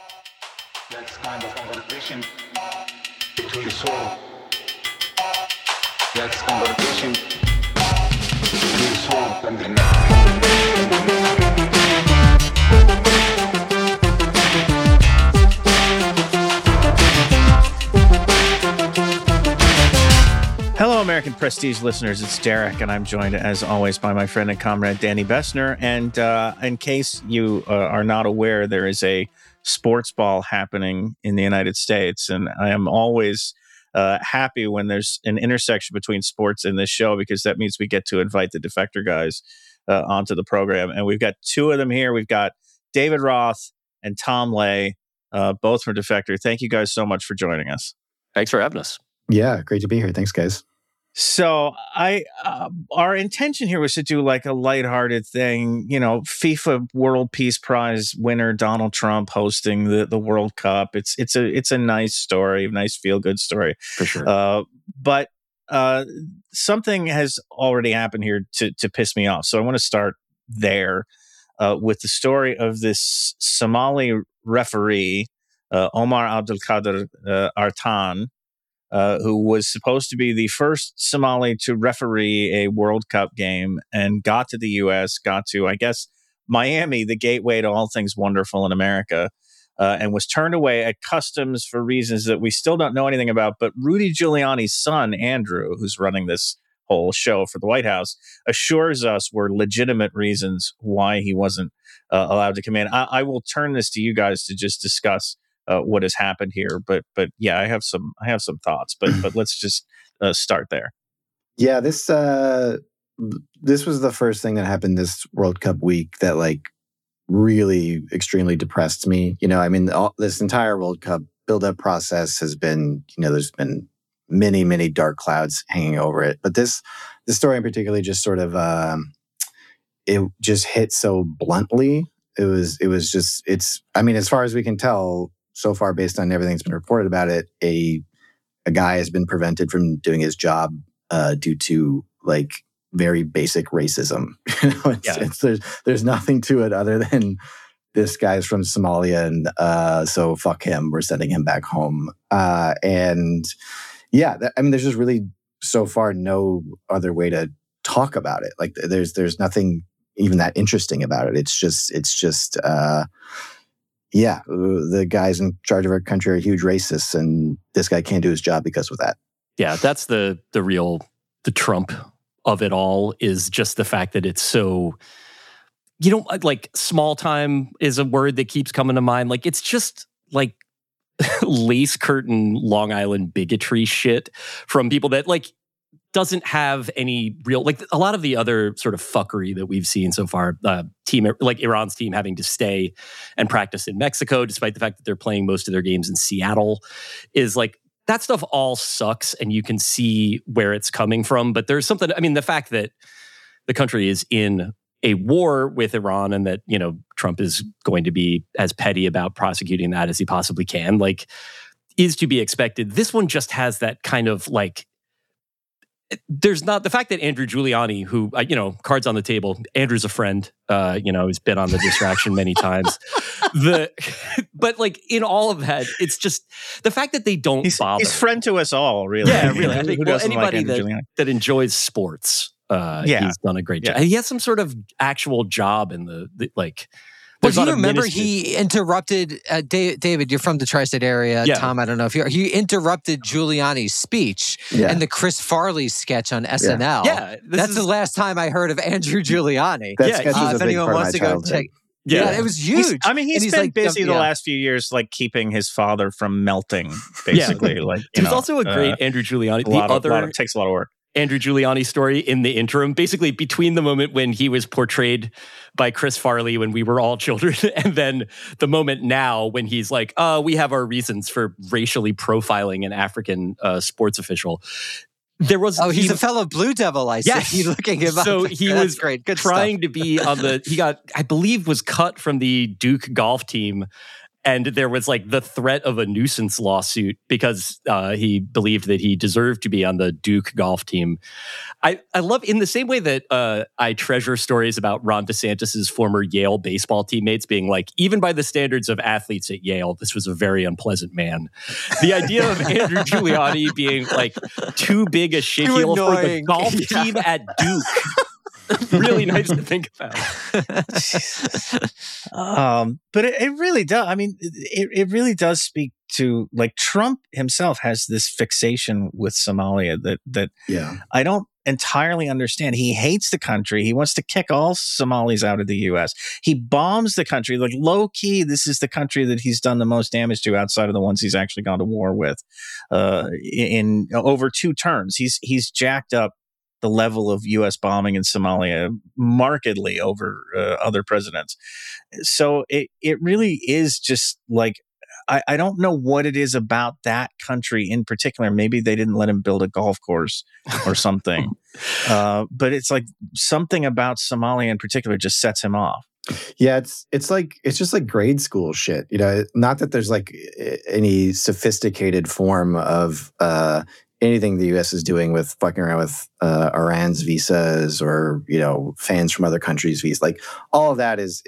That's kind of conversation between the soul. That's conversation between the soul and the mind. Hello, American Prestige listeners. It's Derek, and I'm joined, as always, by my friend and comrade, Danny Bessner. And in case you are not aware, there is a sports ball happening in the United States, and I am always happy when there's an intersection between sports and this show, because that means we get to invite the Defector guys onto the program. And we've got two of them here. We've got David Roth and Tom Lay, both from Defector. Thank you guys so much for joining us. Thanks for having us. Yeah, great to be here. Thanks, guys. So our intention here was to do like a lighthearted thing, you know, FIFA World Peace Prize winner Donald Trump hosting the World Cup. It's a nice story, a nice feel good story For sure. But something has already happened here to piss me off. So I want to start there with the story of this Somali referee, Omar Abdulkader Artan. Who was supposed to be the first Somali to referee a World Cup game and got to the U.S., got to, I guess, Miami, the gateway to all things wonderful in America, and was turned away at customs for reasons that we still don't know anything about. But Rudy Giuliani's son, Andrew, who's running this whole show for the White House, assures us were legitimate reasons why he wasn't allowed to come in. I will turn this to you guys to just discuss what has happened here, but yeah, I have some thoughts, but let's just start there. Yeah, this was the first thing that happened this World Cup week that like really extremely depressed me. You know, I mean, this entire World Cup build-up process has been, you know, there's been many dark clouds hanging over it, but this story in particular just sort of it just hit so bluntly. It was just, it's, I mean, as far as we can tell so far, based on everything that's been reported about it, a guy has been prevented from doing his job due to like very basic racism. You know, there's nothing to it other than this guy's from Somalia, and so fuck him. We're sending him back home. And yeah, I mean, there's just really so far no other way to talk about it. Like there's nothing even that interesting about it. It's just. Yeah, the guys in charge of our country are huge racists, and this guy can't do his job because of that. Yeah, that's the Trump of it all, is just the fact that it's so, you know, like small time is a word that keeps coming to mind. Like it's just like lace curtain Long Island bigotry shit from people that like doesn't have any real, like a lot of the other sort of fuckery that we've seen so far, team like Iran's team having to stay and practice in Mexico, despite the fact that they're playing most of their games in Seattle, is like, that stuff all sucks and you can see where it's coming from. But there's something, I mean, the fact that the country is in a war with Iran and that, you know, Trump is going to be as petty about prosecuting that as he possibly can, like, is to be expected. This one just has that kind of like, there's not the fact that Andrew Giuliani, who, you know, cards on the table, Andrew's a friend, you know, he's been on The Distraction many times. But like in all of that, it's just the fact that they don't bother. He's friend to us all, really. Yeah, really. I think anybody like that enjoys sports, he's done a great job. He has some sort of actual job in the like. Well, do you remember he interrupted, David, you're from the tri-state area. Yeah. Tom, I don't know if he interrupted Giuliani's speech and the Chris Farley sketch on SNL. Yeah. That's the last time I heard of Andrew Giuliani. That sketch was a big part of my childhood. Yeah, it was huge. He's been like, busy the last few years, like keeping his father from melting, basically. Like, there's also a great Andrew Giuliani. Takes a lot of work. Andrew Giuliani story in the interim, basically between the moment when he was portrayed by Chris Farley when we were all children and then the moment now when he's like, we have our reasons for racially profiling an African sports official. There was he's a fellow Blue Devil, I see. Yes. Looking him up. So he was great. Good trying stuff. to be on the, he got, I believe, was cut from the Duke golf team And there was like the threat of a nuisance lawsuit because he believed that he deserved to be on the Duke golf team. I love, in the same way that I treasure stories about Ron DeSantis's former Yale baseball teammates being like, even by the standards of athletes at Yale, this was a very unpleasant man. The idea of Andrew Giuliani being like too big a shitheel for the golf team at Duke. Really nice to think about. But it really does. I mean, it really does speak to, like, Trump himself has this fixation with Somalia that I don't entirely understand. He hates the country. He wants to kick all Somalis out of the U.S. He bombs the country. Like, low key, this is the country that he's done the most damage to outside of the ones he's actually gone to war with. In over 2 terms, he's jacked up the level of U.S. bombing in Somalia markedly over other presidents. So it really is just like, I don't know what it is about that country in particular. Maybe they didn't let him build a golf course or something. But it's like something about Somalia in particular just sets him off. Yeah, it's just like grade school shit. You know, not that there's like any sophisticated form of anything the U.S. is doing with fucking around with Iran's visas or, you know, fans from other countries' visas. Like, all of that is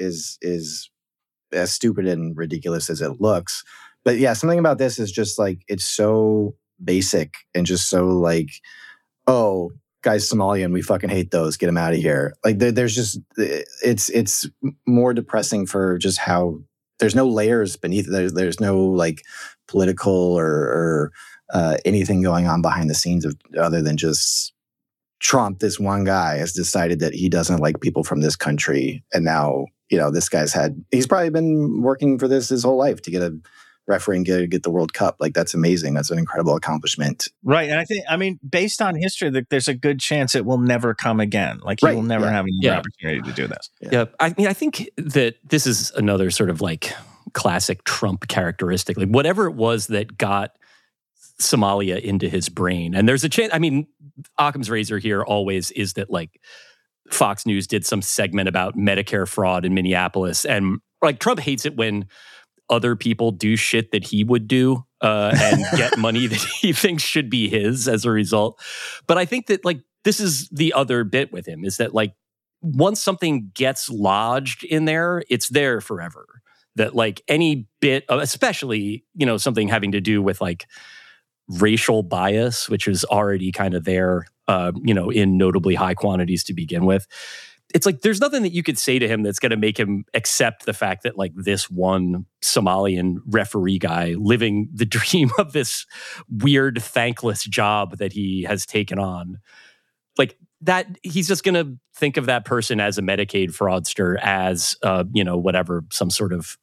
as stupid and ridiculous as it looks. But yeah, something about this is just like, it's so basic and just so like, oh, guys, Somalian, we fucking hate those. Get them out of here. Like, there's just, it's more depressing for just how there's no layers beneath it. There's no like political or anything going on behind the scenes other than just Trump, this one guy, has decided that he doesn't like people from this country. And now, you know, this guy's he's probably been working for this his whole life to get a referee and get the World Cup. Like, that's amazing. That's an incredible accomplishment. Right. And I mean, based on history, there's a good chance it will never come again. Like, he will never have another opportunity to do this. Yeah. I mean, I think that this is another sort of like classic Trump characteristic. Like, whatever it was that got Somalia into his brain. And there's a chance, I mean, Occam's razor here always is that, like, Fox News did some segment about Medicare fraud in Minneapolis. And like, Trump hates it when other people do shit that he would do and get money that he thinks should be his as a result. But I think that, like, this is the other bit with him, is that, like, once something gets lodged in there, it's there forever. That, like, any bit of, especially, you know, something having to do with like racial bias, which is already kind of there, you know, in notably high quantities to begin with. It's like, there's nothing that you could say to him that's going to make him accept the fact that, like, this one Somalian referee guy living the dream of this weird, thankless job that he has taken on, like, that he's just going to think of that person as a Medicaid fraudster, as, you know, whatever, some sort of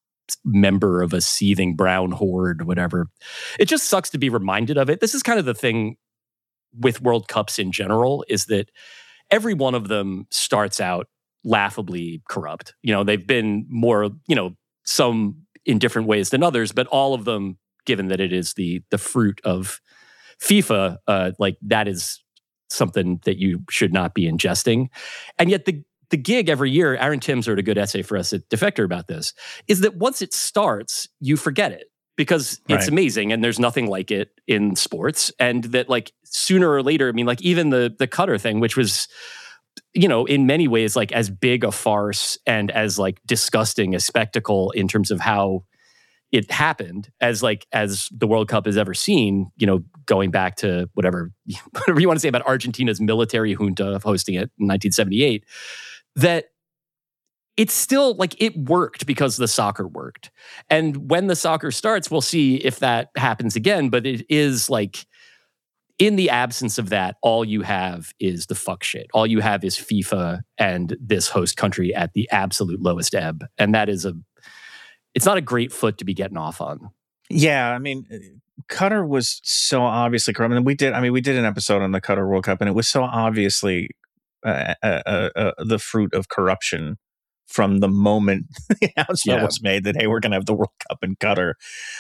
member of a seething brown horde, whatever. It just sucks to be reminded of it. This is kind of the thing with World Cups in general, is that every one of them starts out laughably corrupt. You know, they've been more, you know, some in different ways than others, but all of them, given that it is the fruit of FIFA, like, that is something that you should not be ingesting. And yet the gig every year, Aaron Timms wrote a good essay for us at Defector about this, is that once it starts, you forget it because it's amazing and there's nothing like it in sports. And that, like, sooner or later, I mean, like, even the Qatar thing, which was, you know, in many ways, like, as big a farce and as, like, disgusting a spectacle in terms of how it happened as the World Cup has ever seen, you know, going back to whatever you want to say about Argentina's military junta of hosting it in 1978, that it's still, like, it worked because the soccer worked. And when the soccer starts, we'll see if that happens again. But it is like, in the absence of that, all you have is the fuck shit. All you have is FIFA and this host country at the absolute lowest ebb. And that is it's not a great foot to be getting off on. Yeah, I mean, Qatar was so obviously corrupt. And we did an episode on the Qatar World Cup, and it was so obviously the fruit of corruption from the moment the announcement was made that, hey, we're going to have the World Cup in Qatar.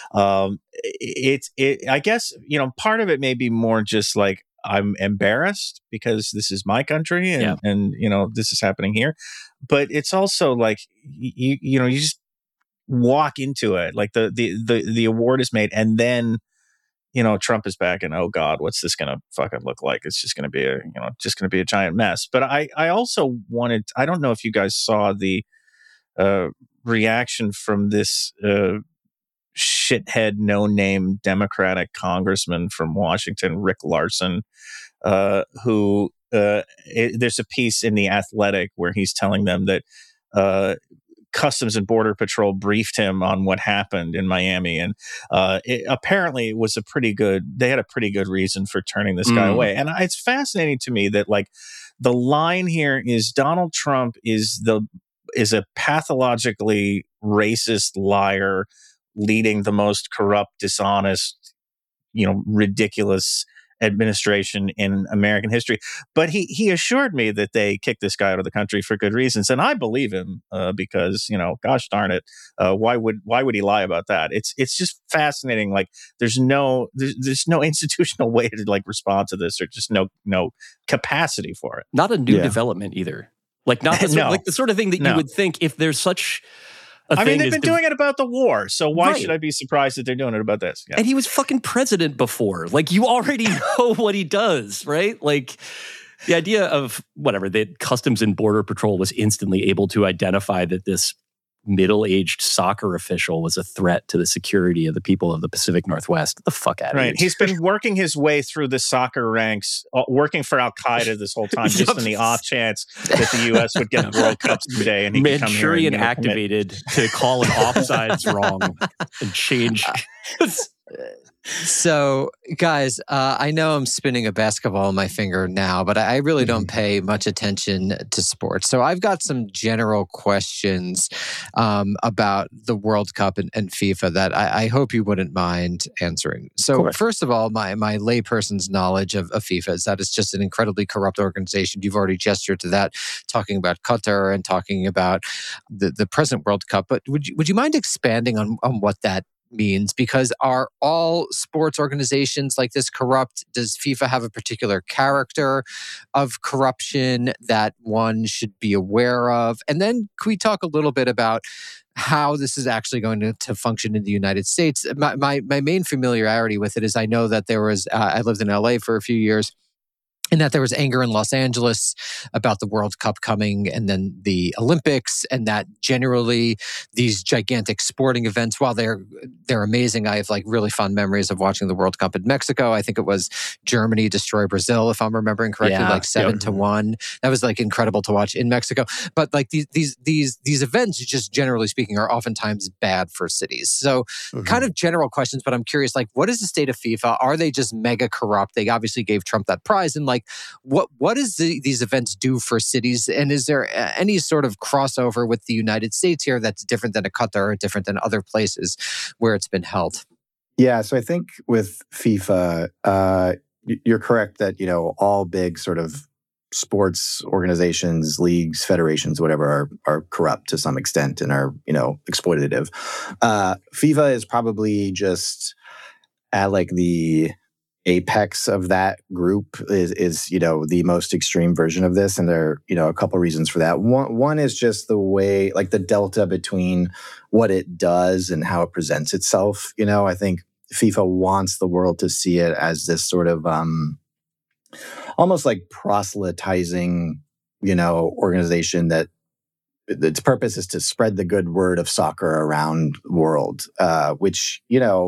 I guess, you know, part of it may be more just like, I'm embarrassed because this is my country and you know, this is happening here. But it's also like, you know, you just, walk into it like the award is made, and then Trump is back, and oh God, what's this going to fucking look like? It's just going to be a giant mess. But I also I don't know if you guys saw the reaction from this shithead, no-name Democratic congressman from Washington, Rick Larson, who there's a piece in The Athletic where he's telling them that Customs and Border Patrol briefed him on what happened in Miami, and apparently it was they had a pretty good reason for turning this guy away. And it's fascinating to me that like the line here is Donald Trump is a pathologically racist liar leading the most corrupt, dishonest, ridiculous administration in American history. But he assured me that they kicked this guy out of the country for good reasons, and I believe him because gosh darn it, why would he lie about that? It's just fascinating. Like there's no institutional way to like respond to this, or just no capacity for it. Not a new development either. Like not the the sort of thing that you would think if there's such. They've been doing it about the war, so why should I be surprised that they're doing it about this? Yeah. And he was fucking president before. Like, you already know what he does, right? Like, the idea of that Customs and Border Patrol was instantly able to identify that this middle-aged soccer official was a threat to the security of the people of the Pacific Northwest. Get the fuck out of here. Right. He's been working his way through the soccer ranks, working for Al-Qaeda this whole time, just in the off chance that the U.S. would get the World Cup someday. And he could come here and activated to call an offsides wrong and change. So, guys, I know I'm spinning a basketball on my finger now, but I really don't pay much attention to sports. So I've got some general questions about the World Cup and FIFA that I hope you wouldn't mind answering. So first of all, my layperson's knowledge of FIFA is that it's just an incredibly corrupt organization. You've already gestured to that, talking about Qatar and talking about the present World Cup. But would you mind expanding on what that means? Because are all sports organizations like this corrupt? Does FIFA have a particular character of corruption that one should be aware of? And then can we talk a little bit about how this is actually going to function in the United States? My main familiarity with it is I know that there was, I lived in LA for a few years, and that there was anger in Los Angeles about the World Cup coming and then the Olympics, and that generally these gigantic sporting events, while they're amazing, I have like really fond memories of watching the World Cup in Mexico. I think it was Germany destroy Brazil, if I'm remembering correctly, 7-1. That was like incredible to watch in Mexico. But like these events, just generally speaking, are oftentimes bad for cities. So kind of general questions, but I'm curious, like, what is the state of FIFA? Are they just mega corrupt? They obviously gave Trump that prize, and like, what does these events do for cities? And is there any sort of crossover with the United States here that's different than a Qatar or different than other places where it's been held? Yeah, so I think with FIFA, you're correct that, all big sort of sports organizations, leagues, federations, whatever, are corrupt to some extent and are, exploitative. FIFA is probably just at like the apex of that group is the most extreme version of this, and there are a couple reasons for that. One is just the way, like the delta between what it does and how it presents itself. I think FIFA wants the world to see it as this sort of almost like proselytizing organization that its purpose is to spread the good word of soccer around the world, which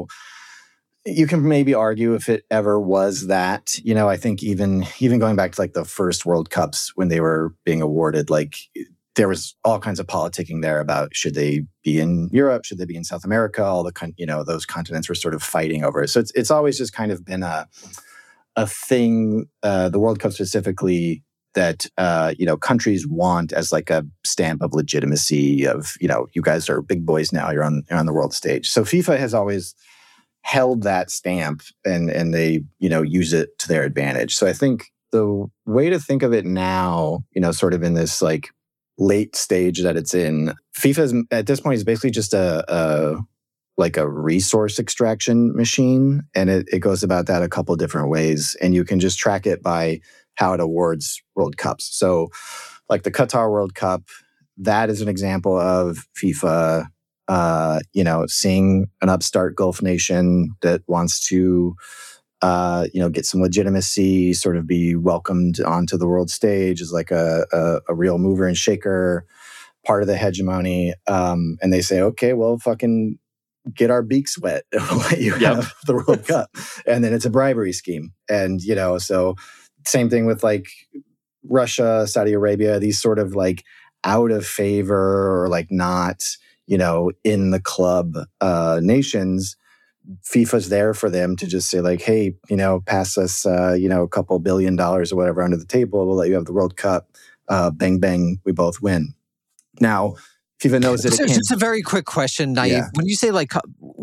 you can maybe argue if it ever was that. I think even going back to like the first World Cups when they were being awarded, like there was all kinds of politicking there about should they be in Europe, should they be in South America? All the those continents were sort of fighting over it. So it's always just kind of been a thing. The World Cup specifically that countries want as like a stamp of legitimacy of you guys are big boys now. You're on the world stage. So FIFA has always held that stamp and they, use it to their advantage. So I think the way to think of it now, sort of in this like late stage that it's in, FIFA at this point is basically just a resource extraction machine. And it goes about that a couple different ways. And you can just track it by how it awards World Cups. So like the Qatar World Cup, that is an example of FIFA seeing an upstart Gulf nation that wants to, get some legitimacy, sort of be welcomed onto the world stage as like a real mover and shaker, part of the hegemony. And they say, okay, well, fucking get our beaks wet. We'll let you have the World Cup. And then it's a bribery scheme. And, so same thing with like Russia, Saudi Arabia, these sort of like out of favor or like not, in the club nations. FIFA's there for them to just say like, hey, pass us, a couple $1 billion or whatever under the table. We'll let you have the World Cup. Bang, bang, we both win. Now, FIFA knows that it can't. Just a very quick question, Naive. Yeah. When you say like,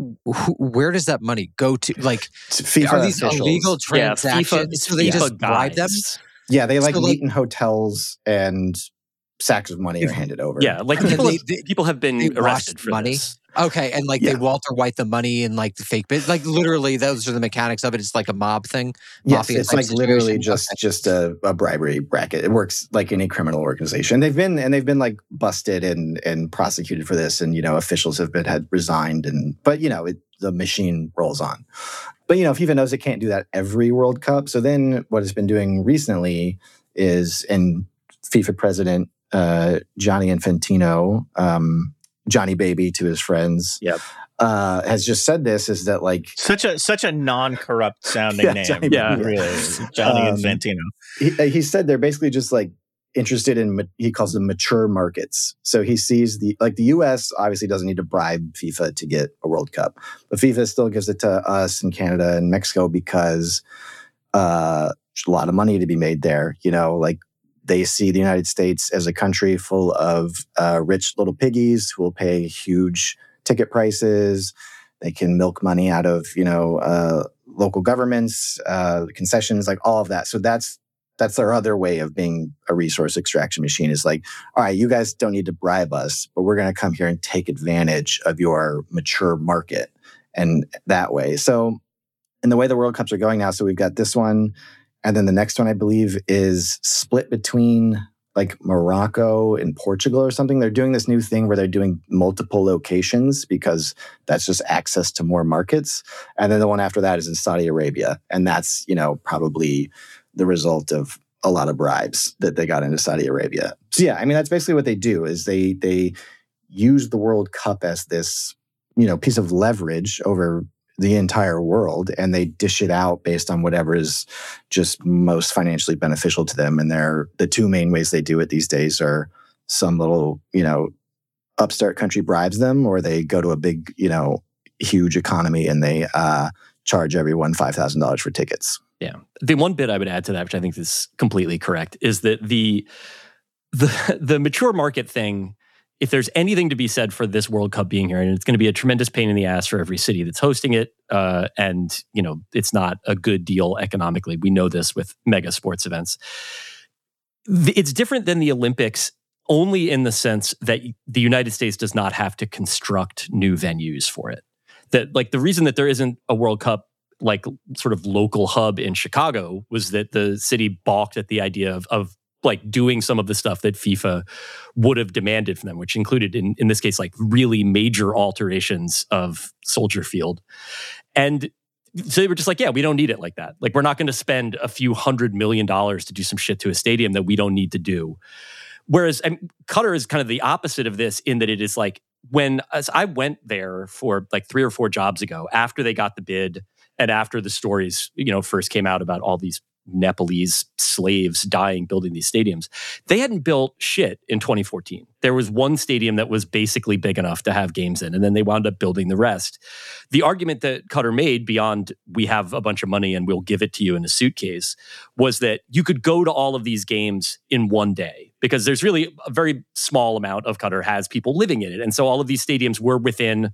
where does that money go to? Like, FIFA are these officials. illegal transactions? So they just bribe them? Yeah, they So, meet in hotels and sacks of money are handed over. Yeah, like And then people have been they wash arrested for money? this. Okay, and like they Walter White the money and like the fake bit, like literally those are the mechanics of it. It's like a mob thing. Yes, Mafia it's type like literally situation. just a bribery bracket. It works like any criminal organization. They've been like busted and prosecuted for this, and officials had resigned, but the machine rolls on. But FIFA knows it can't do that every World Cup. So then what it's been doing recently is, and FIFA president Gianni Infantino, Johnny Baby to his friends, has just said this, is that like such a non-corrupt sounding name. Johnny Baby. Really, Johnny Infantino. He said they're basically just like interested in, he calls them mature markets. So he sees the US obviously doesn't need to bribe FIFA to get a World Cup, but FIFA still gives it to us and Canada and Mexico because there's a lot of money to be made there. Like they see the United States as a country full of rich little piggies who will pay huge ticket prices. They can milk money out of local governments, concessions, like all of that. So that's their other way of being a resource extraction machine, is like, all right, you guys don't need to bribe us, but we're going to come here and take advantage of your mature market. And that way. So in the way the World Cups are going now, so we've got this one, and then the next one, I believe, is split between like Morocco and Portugal or something. They're doing this new thing where they're doing multiple locations because that's just access to more markets. And then the one after that is in Saudi Arabia. And that's, probably the result of a lot of bribes that they got into Saudi Arabia. So yeah, I mean, that's basically what they do, is they use the World Cup as this, piece of leverage over the entire world, and they dish it out based on whatever is just most financially beneficial to them. And the two main ways they do it these days are some little, upstart country bribes them, or they go to a big, huge economy and they charge everyone $5,000 for tickets. Yeah. The one bit I would add to that, which I think is completely correct, is that the mature market thing, if there's anything to be said for this World Cup being here, and it's going to be a tremendous pain in the ass for every city that's hosting it, and it's not a good deal economically. We know this with mega sports events. It's different than the Olympics only in the sense that the United States does not have to construct new venues for it. That, like, the reason that there isn't a World Cup like sort of local hub in Chicago was that the city balked at the idea of like doing some of the stuff that FIFA would have demanded from them, which included in this case, like really major alterations of Soldier Field. And so they were just like, yeah, we don't need it like that. Like, we're not going to spend a few $100 million to do some shit to a stadium that we don't need to do. Whereas Qatar is kind of the opposite of this, in that it is like, as I went there for like 3 or 4 jobs ago, after they got the bid and after the stories, first came out about all these Nepalese slaves dying building these stadiums, they hadn't built shit in 2014. There was one stadium that was basically big enough to have games in, and then they wound up building the rest. The argument that Qatar made, beyond we have a bunch of money and we'll give it to you in a suitcase, was that you could go to all of these games in one day, because there's really a very small amount of Qatar has people living in it. And so all of these stadiums were within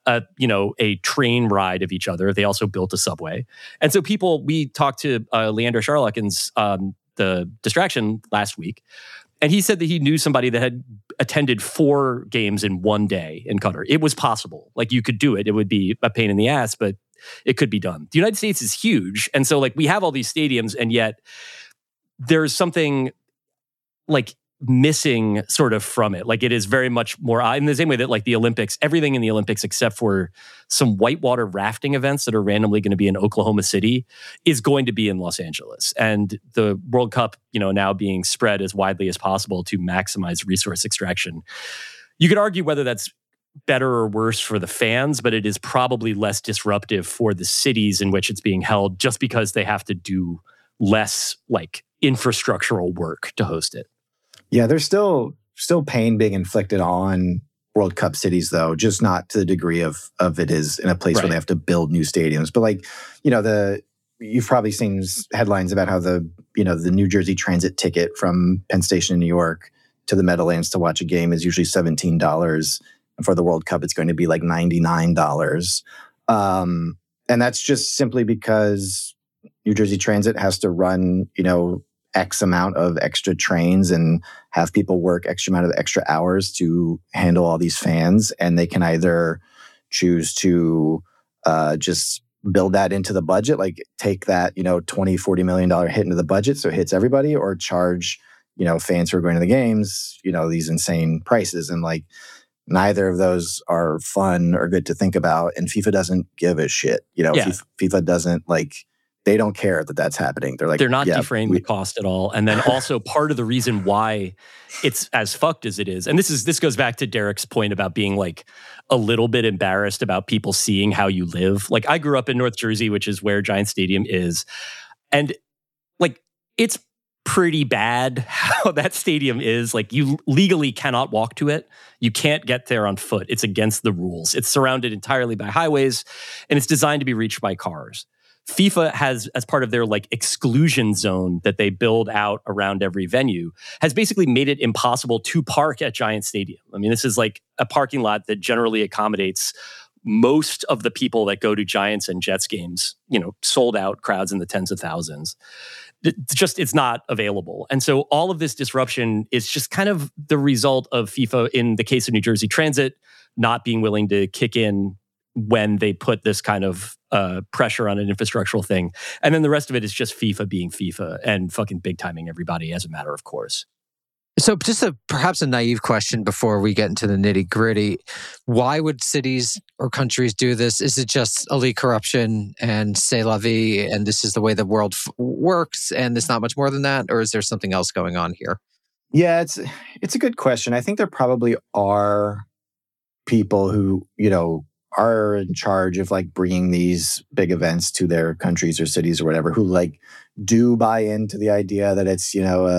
a train ride of each other. They also built a subway. And so we talked to Leander Charlekins, the Distraction, last week, and he said that he knew somebody that had attended 4 games in one day in Qatar. It was possible. Like, you could do it. It would be a pain in the ass, but it could be done. The United States is huge. And so, like, we have all these stadiums, and yet there's something like missing sort of from it. Like it is very much more in the same way that like the Olympics, everything in the Olympics except for some whitewater rafting events that are randomly going to be in Oklahoma City is going to be in Los Angeles. And the World Cup, now being spread as widely as possible to maximize resource extraction. You could argue whether that's better or worse for the fans, but it is probably less disruptive for the cities in which it's being held just because they have to do less like infrastructural work to host it. Yeah, there's still pain being inflicted on World Cup cities, though, just not to the degree of it is in a place where they have to build new stadiums. But like, you've probably seen headlines about how the New Jersey Transit ticket from Penn Station in New York to the Meadowlands to watch a game is usually $17. And for the World Cup, it's going to be like $99. And that's just simply because New Jersey Transit has to run, X amount of extra trains and have people work extra hours to handle all these fans. And they can either choose to just build that into the budget, like take that, $20-40 million hit into the budget so it hits everybody, or charge, fans who are going to the games, these insane prices. And like neither of those are fun or good to think about. And FIFA doesn't give a shit. FIFA doesn't they don't care that that's happening. They're like, they're not defraying the cost at all. And then also part of the reason why it's as fucked as it is, and this goes back to Derek's point about being like a little bit embarrassed about people seeing how you live. Like I grew up in North Jersey, which is where Giant Stadium is. And like, it's pretty bad how that stadium is. Like you legally cannot walk to it. You can't get there on foot. It's against the rules. It's surrounded entirely by highways and it's designed to be reached by cars. FIFA has, as part of their like exclusion zone that they build out around every venue, has basically made it impossible to park at Giant Stadium. I mean, this is like a parking lot that generally accommodates most of the people that go to Giants and Jets games, sold out crowds in the tens of thousands. It's not available. And so all of this disruption is just kind of the result of FIFA, in the case of New Jersey Transit, not being willing to kick in when they put this kind of pressure on an infrastructural thing. And then the rest of it is just FIFA being FIFA and fucking big timing everybody as a matter of course. So just perhaps a naive question before we get into the nitty gritty. Why would cities or countries do this? Is it just elite corruption and c'est la vie and this is the way the world works and there's not much more than that? Or is there something else going on here? Yeah, it's a good question. I think there probably are people who, are in charge of like bringing these big events to their countries or cities or whatever, who like do buy into the idea that it's,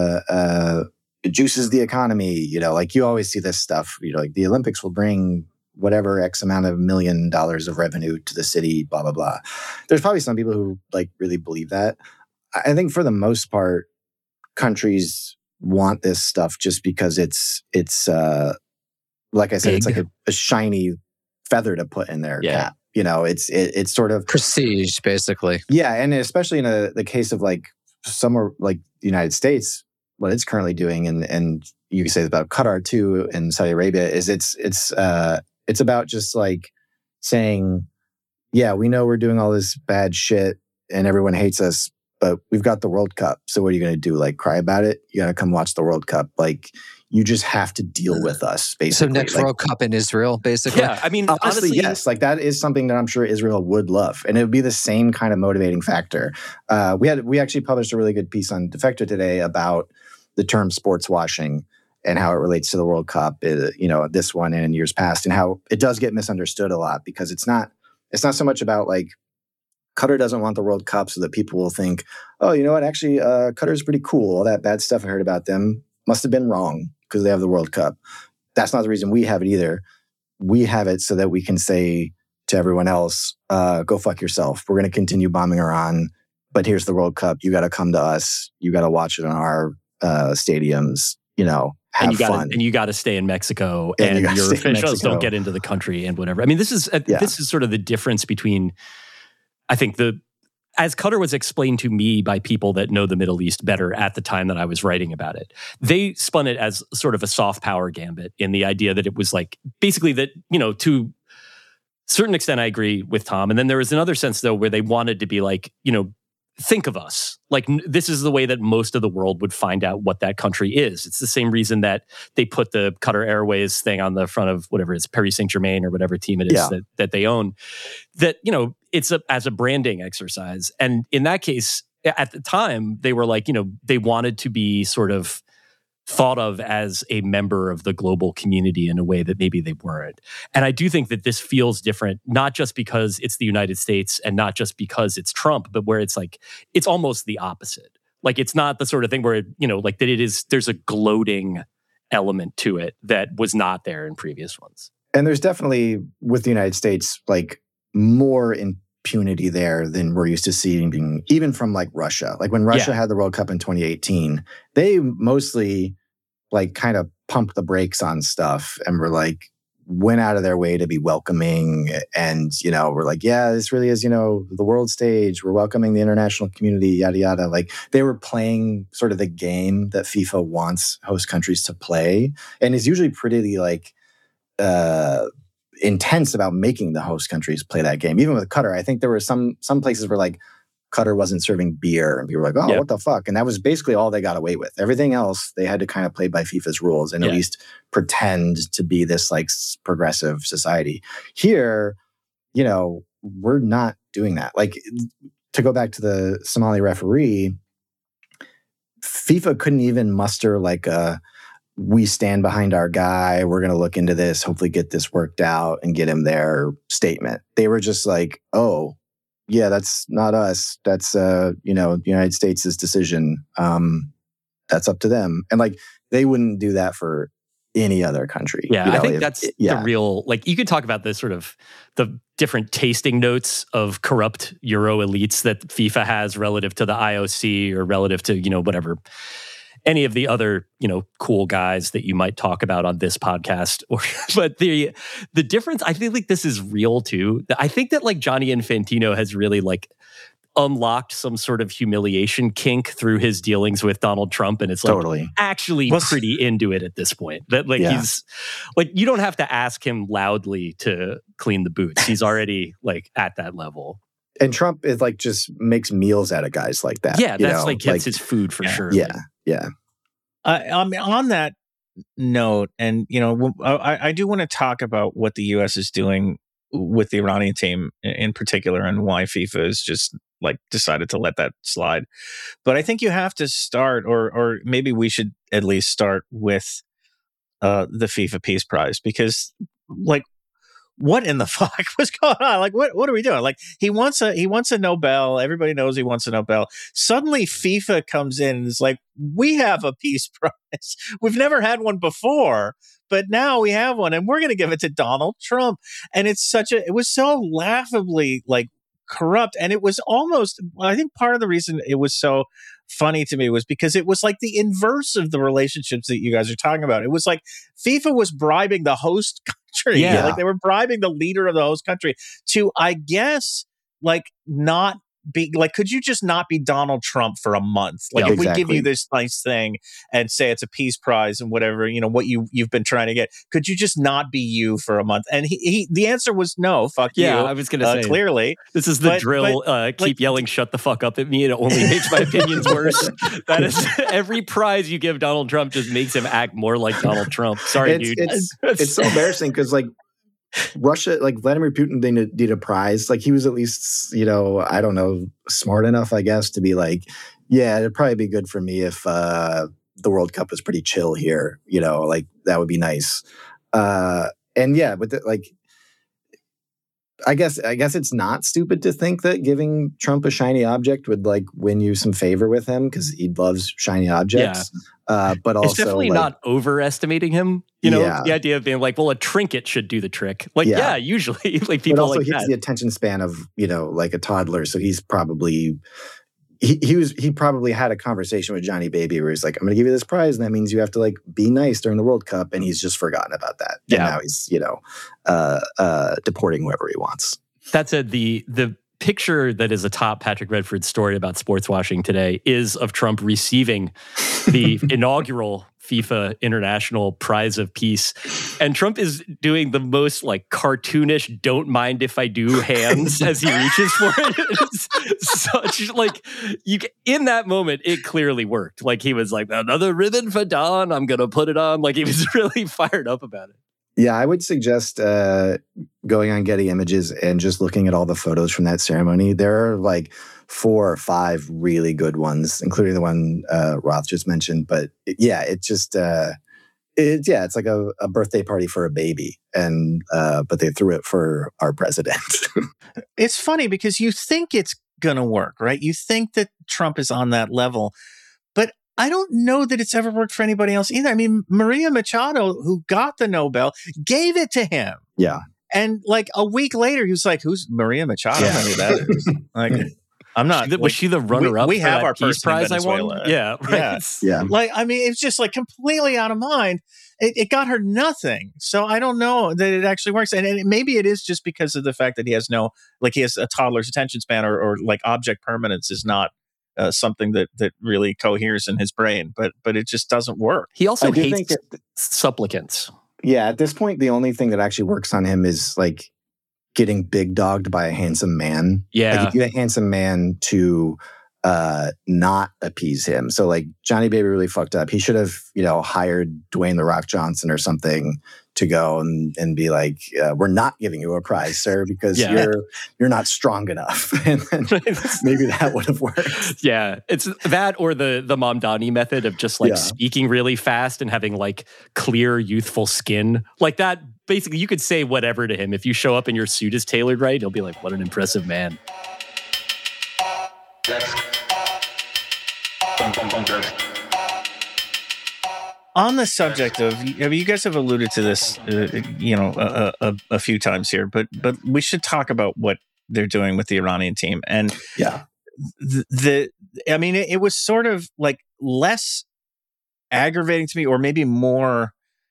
it juices the economy, like you always see this stuff, like the Olympics will bring whatever X amount of $1 million of revenue to the city, blah, blah, blah. There's probably some people who like really believe that. I think for the most part, countries want this stuff just because it's like I said, big. It's like a shiny feather to put in their cap. It's sort of prestige, basically. Yeah, and especially in the case of like somewhere like the United States, what it's currently doing, and you can say about Qatar too, and Saudi Arabia, is it's about just like saying, yeah, we know we're doing all this bad shit and everyone hates us, but we've got the World Cup. So what are you going to do? Like cry about it? You got to come watch the World Cup. Like you just have to deal with us, basically. So next World Cup in Israel, basically? Yeah, I mean, honestly, yes. Like that is something that I'm sure Israel would love. And it would be the same kind of motivating factor. We actually published a really good piece on Defector today about the term sports washing and how it relates to the World Cup, this one and in years past, and how it does get misunderstood a lot because it's not so much about like Qatar doesn't want the World Cup so that people will think, oh, you know what, actually Qatar's pretty cool. All that bad stuff I heard about them must have been wrong because they have the World Cup. That's not the reason we have it either. We have it so that we can say to everyone else, go fuck yourself. We're going to continue bombing Iran, but here's the World Cup. You got to come to us. You got to watch it on our stadiums, have fun. And you got to stay in Mexico and your officials don't get into the country and whatever. I mean, this is sort of the difference between, I think as Qatar was explained to me by people that know the Middle East better at the time that I was writing about it, they spun it as sort of a soft power gambit in the idea that it was like, basically that, to a certain extent I agree with Tom. And then there was another sense though, where they wanted to be like, think of us. Like, this is the way that most of the world would find out what that country is. It's the same reason that they put the Qatar Airways thing on the front of whatever it's Paris Saint-Germain or whatever team it is that they own. That, it's as a branding exercise. And in that case, at the time, they were like, they wanted to be sort of thought of as a member of the global community in a way that maybe they weren't. And I do think that this feels different, not just because it's the United States and not just because it's Trump, but where it's like, it's almost the opposite. Like, it's not the sort of thing where, like that there's a gloating element to it that was not there in previous ones. And there's definitely, with the United States, like more impunity there than we're used to seeing, even from like Russia. Like when Russia had the World Cup in 2018, they mostly like kind of pumped the brakes on stuff and were like, went out of their way to be welcoming. And, we're like, yeah, this really is, the world stage. We're welcoming the international community, yada, yada. Like they were playing sort of the game that FIFA wants host countries to play. And is usually pretty like, intense about making the host countries play that game. Even with Qatar, I think there were some places where like Qatar wasn't serving beer and people were like, oh, what the fuck? And that was basically all they got away with. Everything else, they had to kind of play by FIFA's rules and at least pretend to be this like progressive society. Here, we're not doing that. Like, to go back to the Somali referee, FIFA couldn't even muster like we stand behind our guy, we're going to look into this, hopefully get this worked out and get him their statement. They were just like, oh, yeah, that's not us. That's, the United States' decision. That's up to them. And like, they wouldn't do that for any other country. Yeah, I think that's the real, like, you could talk about this sort of the different tasting notes of corrupt Euro elites that FIFA has relative to the IOC or relative to, whatever, any of the other, cool guys that you might talk about on this podcast. But the difference, I feel like this is real too. I think that like Gianni Infantino has really like unlocked some sort of humiliation kink through his dealings with Donald Trump. And it's like actually pretty into it at this point. That like he's like, you don't have to ask him loudly to clean the boots. He's already like at that level. And Trump is like just makes meals out of guys like that. Yeah, that's like gets his food for sure. Yeah, yeah. I mean, on that note, and I do want to talk about what the U.S. is doing with the Iranian team in particular, and why FIFA has just like decided to let that slide. But I think you have to start, or maybe we should at least start with the FIFA Peace Prize, because like, what in the fuck was going on? Like, what are we doing? Like, he wants a Nobel. Everybody knows he wants a Nobel. Suddenly FIFA comes in and is like, we have a peace prize. We've never had one before, but now we have one and we're going to give it to Donald Trump. And it was so laughably like corrupt. And it was almost, I think part of the reason it was so funny to me was because it was like the inverse of the relationships that you guys are talking about. It was like FIFA was bribing the host country. Yeah. Like they were bribing the leader of the host country to, I guess, like not be like, could you just not be Donald Trump for a month? Like if we give you this nice thing and say it's a peace prize and whatever, what you've been trying to get, could you just not be you for a month? And the answer was no, fuck you. Yeah, I was going to say, clearly. This is the drill, keep yelling, shut the fuck up at me, and it only makes my opinions worse. That is, every prize you give Donald Trump just makes him act more like Donald Trump. Sorry, dude. It's so embarrassing because like, Russia, like Vladimir Putin, they need a prize. Like he was at least, I don't know, smart enough, I guess, to be like, yeah, it'd probably be good for me if the World Cup was pretty chill here. Like that would be nice. And yeah, but like, I guess it's not stupid to think that giving Trump a shiny object would like win you some favor with him because he loves shiny objects. Yeah. But also, it's definitely like, not overestimating him. The idea of being like, well, a trinket should do the trick. Like, usually, like people. But also, like he's the attention span of like a toddler, so he's probably. He probably had a conversation with Johnny Baby where he's like, I'm going to give you this prize, and that means you have to like be nice during the World Cup, and he's just forgotten about that. Yeah. And now he's deporting whoever he wants. That said, the picture that is atop Patrick Redford's story about sports washing today is of Trump receiving the inaugural FIFA International Prize of Peace, and Trump is doing the most like cartoonish "don't mind if I do" hands as he reaches for it. It's such like in that moment, it clearly worked. Like he was like, "Another ribbon for Don, I'm gonna put it on." Like he was really fired up about it. Yeah, I would suggest going on Getty Images and just looking at all the photos from that ceremony. There are like 4 or 5 really good ones, including the one Roth just mentioned. But it's just it's like a birthday party for a baby, and but they threw it for our president. It's funny because you think it's gonna work, right? You think that Trump is on that level, but I don't know that it's ever worked for anybody else either. I mean, Maria Machado, who got the Nobel, gave it to him. Yeah. And like a week later, he was like, "Who's Maria Machado?" I don't know who that is. Like, I'm not. Was she the runner-up? We have for our that Peace person in Prize I Venezuela. won. Yeah, right. Yeah. Like, I mean, it's just like completely out of mind. It got her nothing. So I don't know that it actually works. And maybe it is just because of the fact that he has he has a toddler's attention span, or like object permanence is not something that really coheres in his brain. But it just doesn't work. He also hates supplicants. Yeah, at this point, the only thing that actually works on him is like getting big dogged by a handsome man. Yeah. Like, you get a handsome man to not appease him. So like Johnny Baby really fucked up. He should have, hired Dwayne "The Rock" Johnson or something to go and be like, we're not giving you a prize, sir, because you're not strong enough. And then maybe that would have worked. Yeah. It's that or the Mamdani method of just speaking really fast and having like clear, youthful skin. Like that, basically you could say whatever to him. If you show up and your suit is tailored right, he'll be like, what an impressive man. That's On the subject of, you guys have alluded to this, a few times here, but we should talk about what they're doing with the Iranian team. And it was sort of like less aggravating to me, or maybe more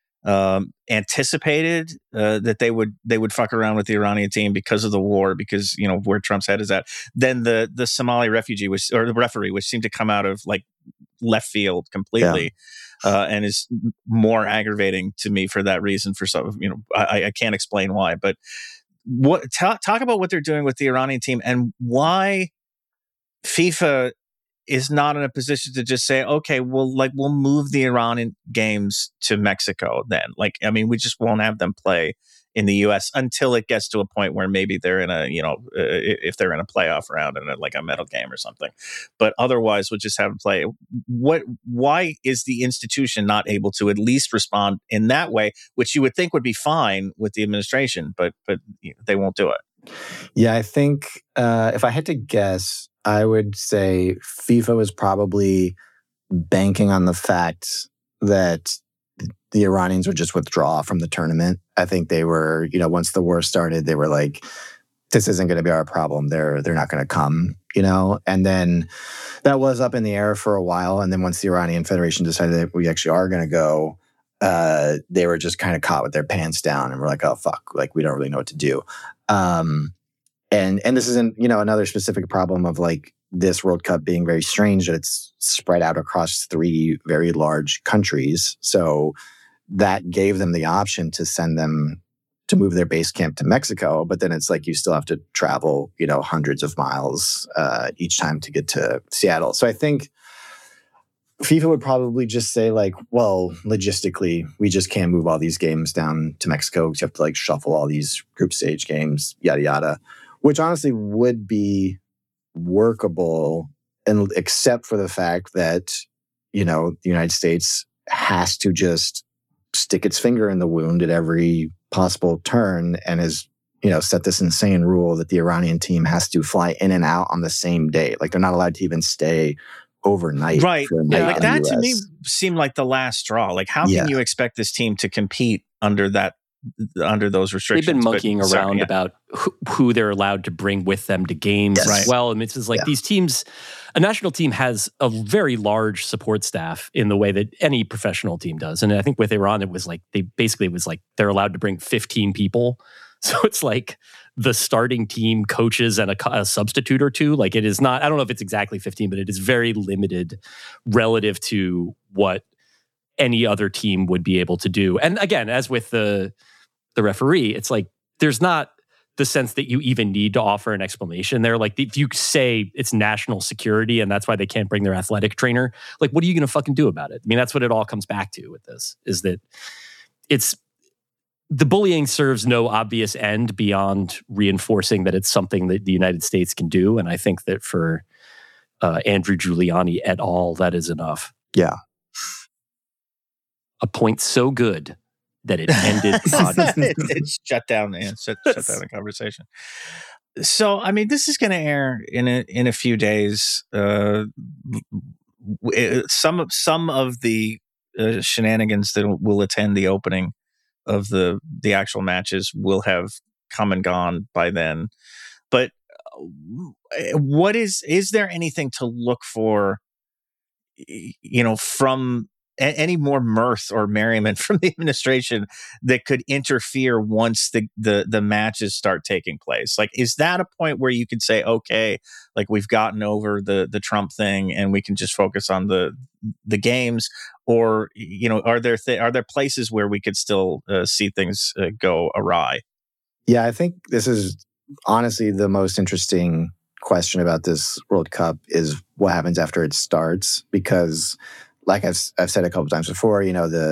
anticipated that they would fuck around with the Iranian team because of the war, because where Trump's head is at, than the Somali refugee, or the referee, which seemed to come out of like left field completely. And is more aggravating to me for that reason. For some, I can't explain why. But talk about what they're doing with the Iranian team and why FIFA is not in a position to just say, okay, we'll move the Iranian games to Mexico. Then, we just won't have them play in the U.S. until it gets to a point where maybe they're in a, if they're in a playoff round and like a medal game or something. But otherwise, we'll just have them play. Why is the institution not able to at least respond in that way, which you would think would be fine with the administration, but they won't do it? Yeah, I think if I had to guess, I would say FIFA was probably banking on the fact that the Iranians would just withdraw from the tournament. I think they were, once the war started, they were like, this isn't going to be our problem. They're not going to come, And then that was up in the air for a while. And then once the Iranian Federation decided that we actually are going to go, they were just kind of caught with their pants down and we're like, oh, fuck, like we don't really know what to do. And this isn't, another specific problem of like this World Cup being very strange, that it's spread out across 3 very large countries. So that gave them the option to send them to move their base camp to Mexico. But then it's like you still have to travel, hundreds of miles each time to get to Seattle. So I think FIFA would probably just say like, well, logistically, we just can't move all these games down to Mexico because you have to like shuffle all these group stage games, yada, yada, which honestly would be workable, and except for the fact that, the United States has to just stick its finger in the wound at every possible turn and has, set this insane rule that the Iranian team has to fly in and out on the same day. Like they're not allowed to even stay overnight. Right. Yeah, like that to me seemed like the last straw. Like how can you expect this team to compete under those restrictions? They've been monkeying around about who they're allowed to bring with them to games as well. And it's just like these teams, a national team has a very large support staff in the way that any professional team does. And I think with Iran, it was like, they're allowed to bring 15 people. So it's like the starting team, coaches, and a substitute or two. Like it is not, I don't know if it's exactly 15, but it is very limited relative to what any other team would be able to do. And again, as with the referee, it's like there's not the sense that you even need to offer an explanation there. Like if you say it's national security and that's why they can't bring their athletic trainer, like what are you going to fucking do about it? I mean, that's what it all comes back to with this, is that it's the bullying serves no obvious end beyond reinforcing that it's something that the United States can do. And I think that for Andrew Giuliani et al., that is enough. Yeah. A point so good that it ended the podcast. It's shut down shut down the conversation. So, I mean, this is going to air in a few days. Some of the shenanigans that will attend the opening of the actual matches will have come and gone by then. But what is there anything to look for? From any more mirth or merriment from the administration that could interfere once the matches start taking place? Like, is that a point where you could say, okay, like we've gotten over the Trump thing and we can just focus on the games? Or, are there places where we could still see things go awry? Yeah, I think this is honestly the most interesting question about this World Cup is what happens after it starts, because like I've said a couple times before,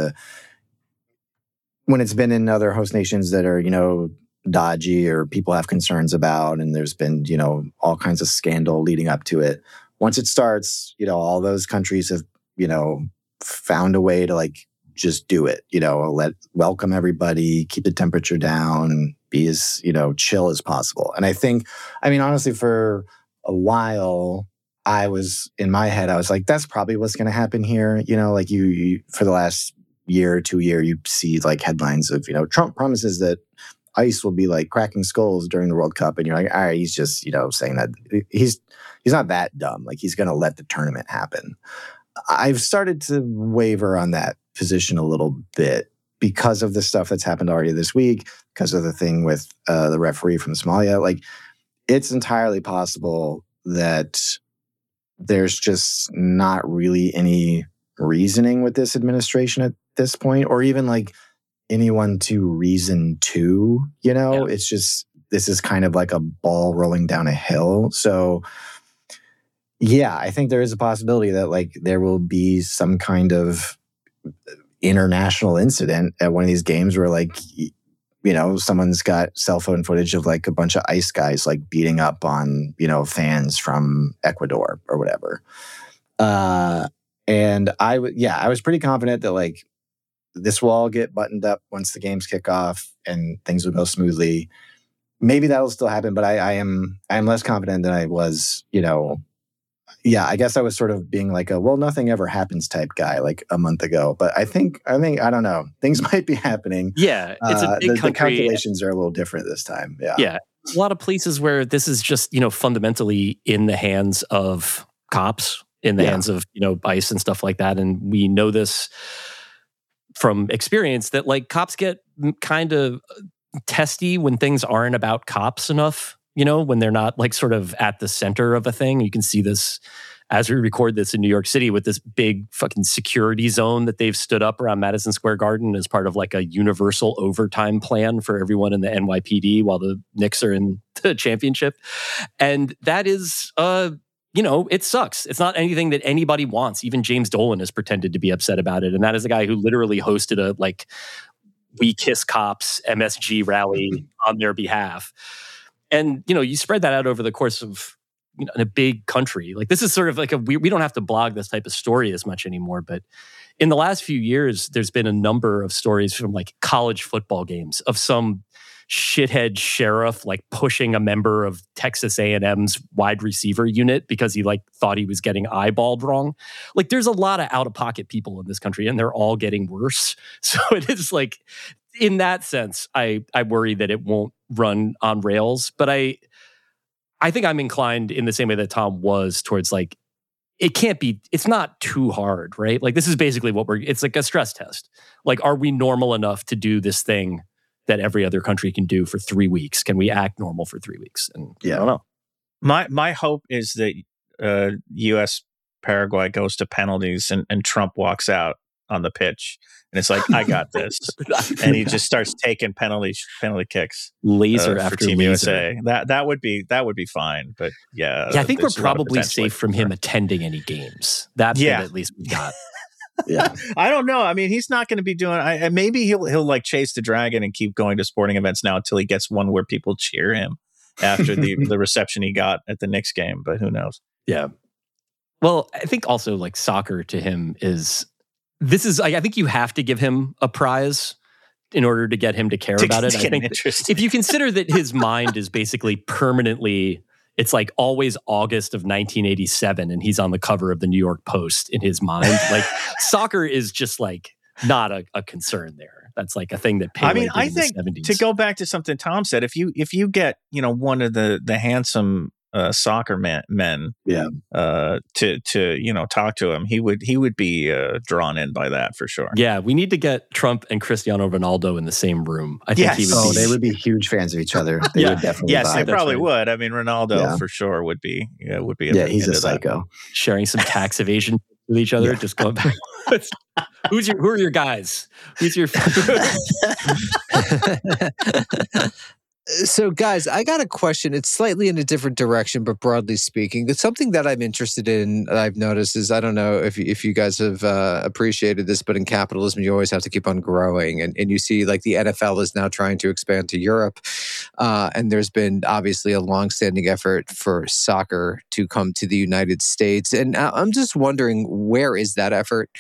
when it's been in other host nations that are, dodgy or people have concerns about, and there's been, all kinds of scandal leading up to it. Once it starts, all those countries have, found a way to like just do it, welcome everybody, keep the temperature down, be as, chill as possible. And I think, honestly, for a while, I was in my head, I was like, that's probably what's going to happen here. Like you for the last year or 2 years, you see like headlines of, Trump promises that ICE will be like cracking skulls during the World Cup. And you're like, all right, he's just, saying that he's not that dumb. Like he's going to let the tournament happen. I've started to waver on that position a little bit because of the stuff that's happened already this week, because of the thing with the referee from Somalia. Like it's entirely possible that there's just not really any reasoning with this administration at this point, or even like anyone to reason to, Yeah. It's just, this is kind of like a ball rolling down a hill. So yeah, I think there is a possibility that like there will be some kind of international incident at one of these games where like, someone's got cell phone footage of like a bunch of ICE guys like beating up on, fans from Ecuador or whatever. And I was pretty confident that like this will all get buttoned up once the games kick off and things will go smoothly. Maybe that'll still happen, but I am less confident than I was, I guess I was sort of being like a, well, nothing ever happens type guy like a month ago. But I think, I don't know. Things might be happening. Yeah. It's a big country. The calculations are a little different this time. Yeah. Yeah. A lot of places where this is just, fundamentally in the hands of cops, in the hands of, ICE and stuff like that. And we know this from experience that like cops get kind of testy when things aren't about cops enough. When they're not like sort of at the center of a thing. You can see this as we record this in New York City with this big fucking security zone that they've stood up around Madison Square Garden as part of like a universal overtime plan for everyone in the NYPD while the Knicks are in the championship. And that is, it sucks. It's not anything that anybody wants. Even James Dolan has pretended to be upset about it. And that is a guy who literally hosted a like We Kiss Cops MSG rally on their behalf. And, you spread that out over the course of, in a big country. Like this is sort of like we don't have to blog this type of story as much anymore. But in the last few years, there's been a number of stories from like college football games of some shithead sheriff like pushing a member of Texas A&M's wide receiver unit because he like thought he was getting eyeballed wrong. Like there's a lot of out-of-pocket people in this country and they're all getting worse. So it is like, in that sense, I worry that it won't run on rails. But I think I'm inclined in the same way that Tom was towards like, it's not too hard, right? Like this is basically it's like a stress test. Like, are we normal enough to do this thing that every other country can do for 3 weeks? Can we act normal for 3 weeks? And I don't know. My hope is that U.S. Paraguay goes to penalties and Trump walks out on the pitch, and it's like, I got this, and he just starts taking penalty kicks, laser for after Team laser. USA. That would be fine, but yeah, Yeah, I think we're there's a lot of probably potential safe from him attending any games. That Yeah. bit at least we got. Yeah. I don't know. I mean, he's not going to be doing. Maybe he'll like chase the dragon and keep going to sporting events now until he gets one where people cheer him after the reception he got at the Knicks game. But who knows? Yeah. Well, I think also like soccer to him is I think you have to give him a prize in order to get him to care about it. I think if you consider that his mind is basically permanently, it's like always August of 1987 and he's on the cover of the New York Post in his mind. Like soccer is just like not a concern there. That's like a thing that Pele did I in think the 70s. to go back to something Tom said, if you get one of the handsome soccer men Yeah. to talk to him, he would be drawn in by that for sure. Yeah, we need to get Trump and Cristiano Ronaldo in the same room. I think he would Oh, be. they would be huge fans of each other. They would definitely. Yes, they vibe. probably right. would. I mean, Ronaldo Yeah. for sure would be. Yeah, He's a into that. psycho. sharing some tax evasion with each other. Yeah. Just going back. Who are your guys? Who's your? So, guys, I got a question. It's slightly in a different direction, but broadly speaking, it's something that I'm interested in. I've noticed is, I don't know if you guys have appreciated this, but in capitalism, you always have to keep on growing. And you see, like, the NFL is now trying to expand to Europe. And there's been obviously a longstanding effort for soccer to come to the United States. And I'm just wondering, where is that effort?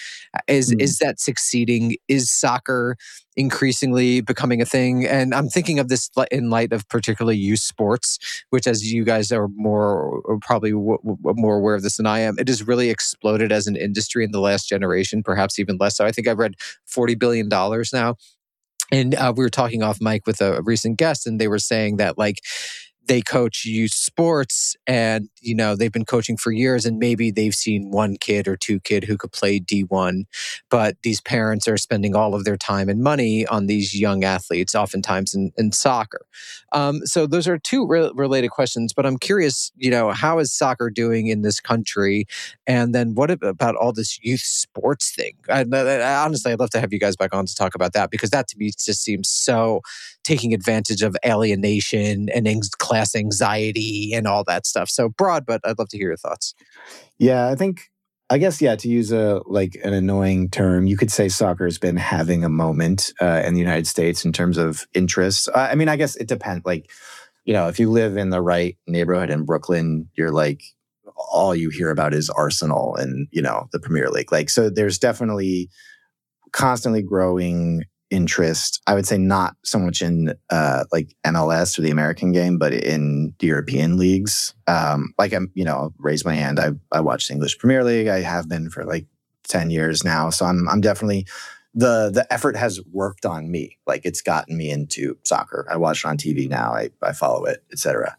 Is that succeeding? Is soccer increasingly becoming a thing? And I'm thinking of this in light of particularly youth sports, which, as you guys are probably more aware of this than I am, it has really exploded as an industry in the last generation, perhaps even less so. I think I've read $40 billion now. And we were talking off mic with a recent guest, and they were saying that, like, they coach youth sports and, they've been coaching for years and maybe they've seen one kid or two kid who could play D1, but these parents are spending all of their time and money on these young athletes, oftentimes in soccer. So those are two related questions, but I'm curious, how is soccer doing in this country? And then what about all this youth sports thing? Honestly, I'd love to have you guys back on to talk about that, because that to me just seems so taking advantage of alienation and class anxiety and all that stuff. So broad, but I'd love to hear your thoughts. Yeah, I guess, to use an annoying term, you could say soccer has been having a moment in the United States in terms of interest. I mean, I guess it depends. Like, if you live in the right neighborhood in Brooklyn, you're like, all you hear about is Arsenal and, the Premier League. Like, so there's definitely constantly growing interest. I would say not so much in like MLS or the American game, but in the European leagues. I'll raise my hand. I watch the English Premier League. I have been for like 10 years now. So I'm definitely, the effort has worked on me. Like, it's gotten me into soccer. I watch it on TV now. I follow it, etc.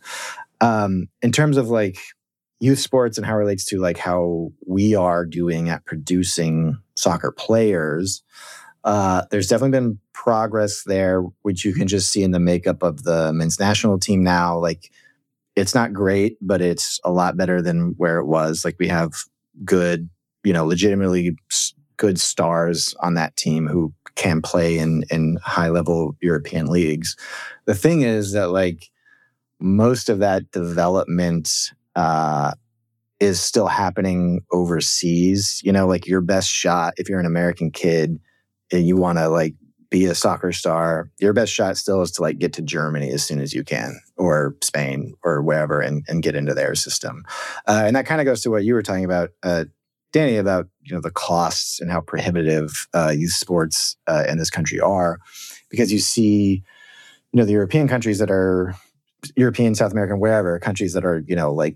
In terms of like youth sports and how it relates to like how we are doing at producing soccer players, there's definitely been progress there, which you can just see in the makeup of the men's national team now. Like, it's not great, but it's a lot better than where it was. Like, we have good, legitimately good stars on that team who can play in high-level European leagues. The thing is that, like, most of that development is still happening overseas. Like, your best shot, if you're an American kid, and you want to like be a soccer star, your best shot still is to like get to Germany as soon as you can, or Spain or wherever, and get into their system. And that kind of goes to what you were talking about, Danny, about the costs and how prohibitive youth sports in this country are, because you see, the European countries that are European, South American, wherever, countries that are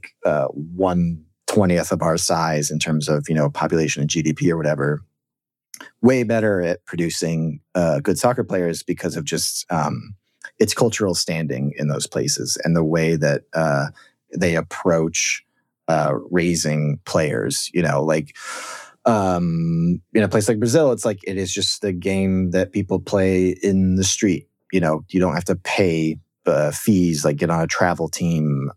1/20th of our size in terms of population and GDP or whatever, way better at producing good soccer players because of just its cultural standing in those places and the way that they approach raising players. In a place like Brazil, it's like it is just the game that people play in the street. You don't have to pay fees, like get on a travel team,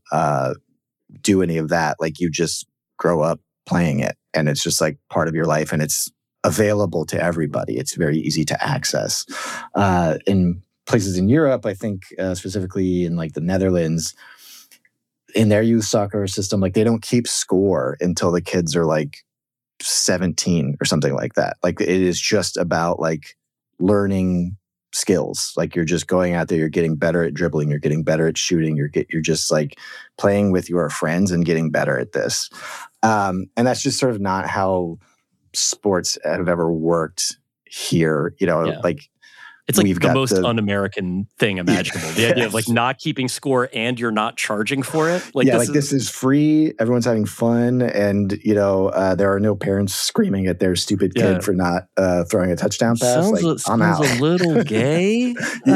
do any of that. Like, you just grow up playing it, and it's just like part of your life, and it's available to everybody. It's very easy to access. In places in Europe, I think specifically in like the Netherlands, in their youth soccer system, like they don't keep score until the kids are like 17 or something like that. Like it is just about like learning skills. Like you're just going out there, you're getting better at dribbling, you're getting better at shooting, you're just like playing with your friends and getting better at this. And that's just sort of not how sports have ever worked here. You know, like it's like the most un-American thing imaginable. The idea of like not keeping score and you're not charging for it. Like this is free. Everyone's having fun, and you know there are no parents screaming at their stupid kid for not throwing a touchtown pass. Sounds a little gay.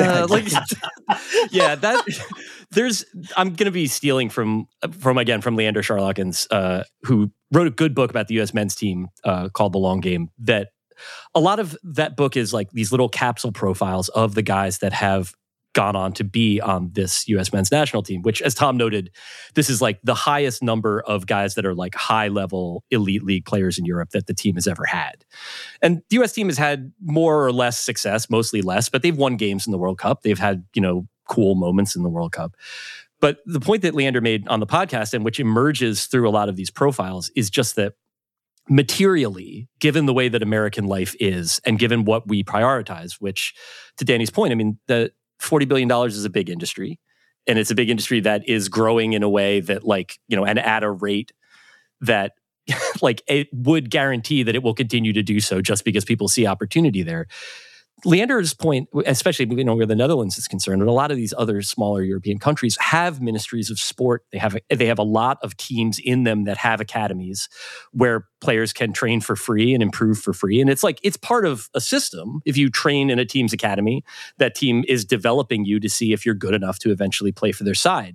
I'm going to be stealing from Leander Charlakens, who wrote a good book about the U.S. men's team called The Long Game. That a lot of that book is like these little capsule profiles of the guys that have gone on to be on this U.S. men's national team, which, as Tom noted, this is like the highest number of guys that are like high-level elite league players in Europe that the team has ever had. And the U.S. team has had more or less success, mostly less, but they've won games in the World Cup. They've had, cool moments in the World Cup. But the point that Leander made on the podcast, and which emerges through a lot of these profiles, is just that materially, given the way that American life is, and given what we prioritize, which, to Danny's point, I mean, the $40 billion is a big industry, and it's a big industry that is growing in a way that, and at a rate that, it would guarantee that it will continue to do so just because people see opportunity there. Leander's point, especially where the Netherlands is concerned, and a lot of these other smaller European countries have ministries of sport. They have a lot of teams in them that have academies where players can train for free and improve for free. And it's part of a system. If you train in a team's academy, that team is developing you to see if you're good enough to eventually play for their side.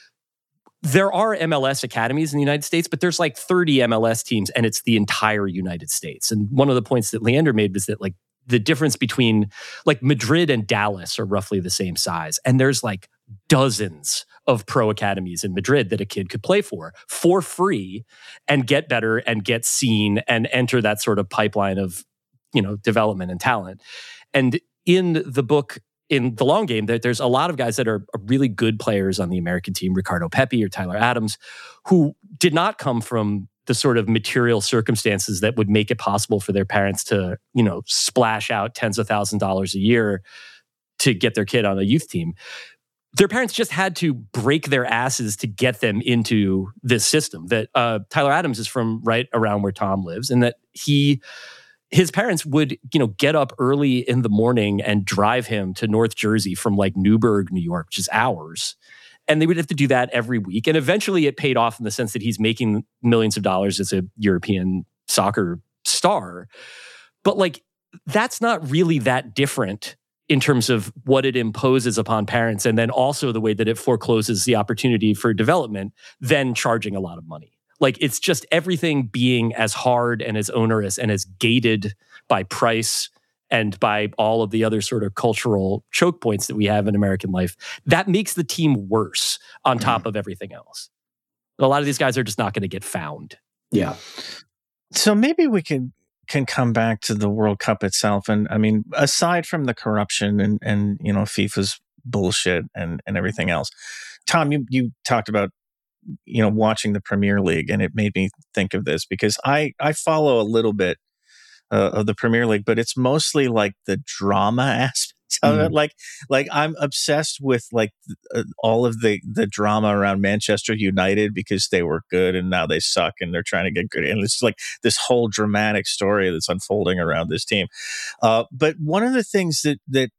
There are MLS academies in the United States, but there's 30 MLS teams, and it's the entire United States. And one of the points that Leander made was that the difference between Madrid and Dallas are roughly the same size. And there's dozens of pro academies in Madrid that a kid could play for free and get better and get seen and enter that sort of pipeline of, development and talent. And in the book, in The Long Game, there's a lot of guys that are really good players on the American team, Ricardo Pepi or Tyler Adams, who did not come from the sort of material circumstances that would make it possible for their parents to, splash out tens of thousands of dollars a year to get their kid on a youth team. Their parents just had to break their asses to get them into this system. That Tyler Adams is from right around where Tom lives, and that his parents would, get up early in the morning and drive him to North Jersey from Newburgh, New York, which is hours. And they would have to do that every week. And eventually it paid off in the sense that he's making millions of dollars as a European soccer star. But that's not really that different in terms of what it imposes upon parents, and then also the way that it forecloses the opportunity for development, than charging a lot of money. It's just everything being as hard and as onerous and as gated by price and by all of the other sort of cultural choke points that we have in American life, that makes the team worse on top of everything else. A lot of these guys are just not going to get found. Yeah. So maybe we can come back to the World Cup itself. And I mean, aside from the corruption and FIFA's bullshit and everything else, Tom, you talked about, watching the Premier League, and it made me think of this because I follow a little bit of the Premier League, but it's mostly the drama aspect of it. I'm obsessed with all of the drama around Manchester United because they were good and now they suck and they're trying to get good. And it's this whole dramatic story that's unfolding around this team. But one of the things that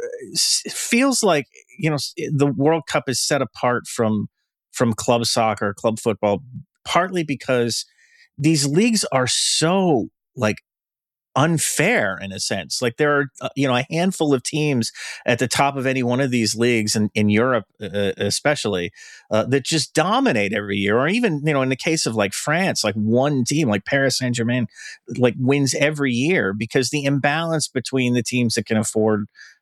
feels like, the World Cup is set apart from club soccer, club football, partly because these leagues are so unfair in a sense. There are, a handful of teams at the top of any one of these leagues in Europe, especially, that just dominate every year. Or even, in the case of France, one team like Paris Saint-Germain, wins every year because the imbalance between the teams that can afford,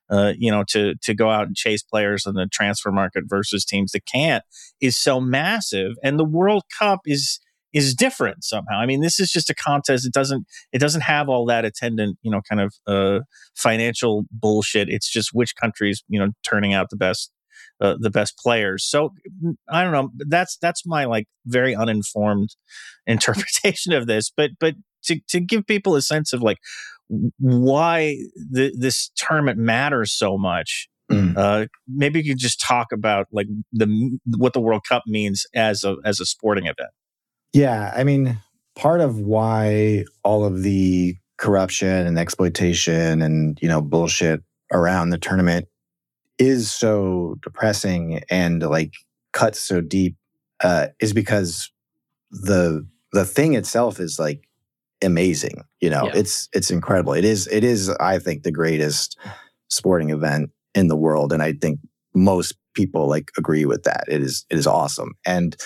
to go out and chase players in the transfer market versus teams that can't is so massive. And the World Cup is is different somehow. I mean, this is just a contest. It doesn't have all that attendant, kind of financial bullshit. It's just which countries, turning out the best players. So I don't know. That's my like very uninformed interpretation of this. But to give people a sense of like why this tournament matters so much. Maybe you could just talk about like what the World Cup means as a sporting event. Yeah, I mean, part of why all of the corruption and exploitation and bullshit around the tournament is so depressing and like cuts so deep is because the thing itself is like amazing. It's incredible. It is I think the greatest sporting event in the world, and I think most people like agree with that. It is awesome, and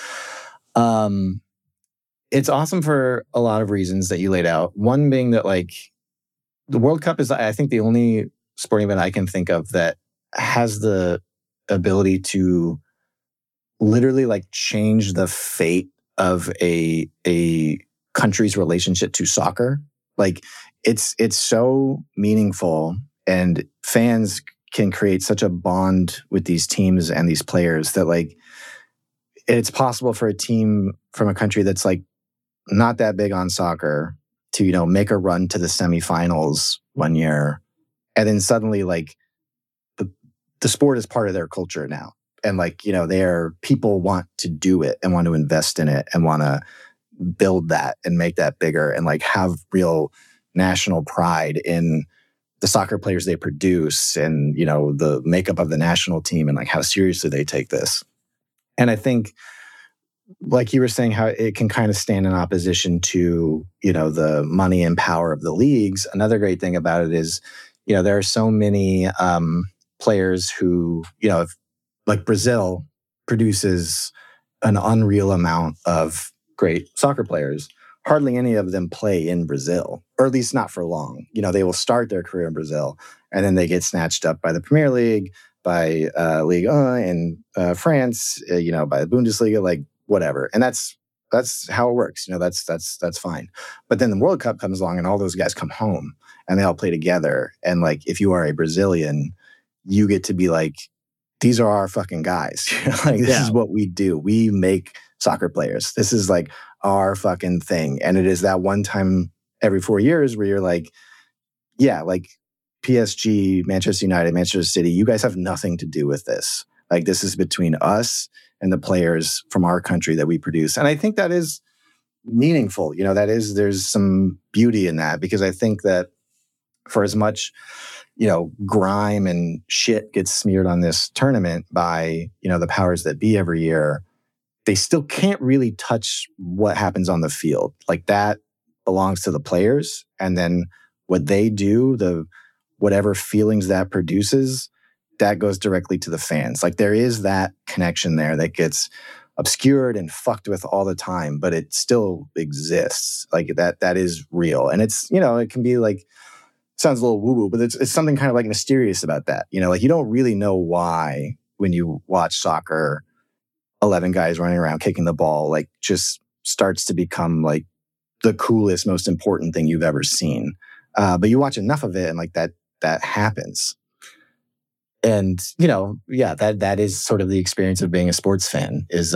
it's awesome for a lot of reasons that you laid out. One being that like the World Cup is, I think, the only sporting event I can think of that has the ability to literally like change the fate of a country's relationship to soccer. Like it's so meaningful, and fans can create such a bond with these teams and these players that like it's possible for a team from a country that's like not that big on soccer to make a run to the semifinals one year, and then suddenly like the sport is part of their culture now, and like their people want to do it and want to invest in it and want to build that and make that bigger and like have real national pride in the soccer players they produce and the makeup of the national team and like how seriously they take this. And I think, like you were saying, how it can kind of stand in opposition to the money and power of the leagues. Another great thing about it is there are so many players who like Brazil produces an unreal amount of great soccer players. Hardly any of them play in Brazil, or at least not for long. They will start their career in Brazil, and then they get snatched up by the Premier League, by Ligue 1 in France, by the Bundesliga, like whatever. And that's how it works. That's fine. But then the World Cup comes along, and all those guys come home, and they all play together. And like, if you are a Brazilian, you get to be like, these are our fucking guys. Like, this is what we do. We make soccer players. This is like our fucking thing. And it is that one time every 4 years where you're like, yeah, like PSG, Manchester United, Manchester City, you guys have nothing to do with this. Like, this is between us and the players from our country that we produce. And I think that is meaningful. There's some beauty in that, because I think that for as much grime and shit gets smeared on this tournament by, the powers that be every year, they still can't really touch what happens on the field. Like, that belongs to the players. And then what they do, whatever feelings that produces, that goes directly to the fans. Like, there is that connection there that gets obscured and fucked with all the time, but it still exists. Like, that is real. And it's, it can be like, sounds a little woo-woo, but it's something kind of like mysterious about that. Like, you don't really know why when you watch soccer, 11 guys running around kicking the ball, like, just starts to become like the coolest, most important thing you've ever seen. But you watch enough of it, and like that happens. And that is sort of the experience of being a sports fan. Is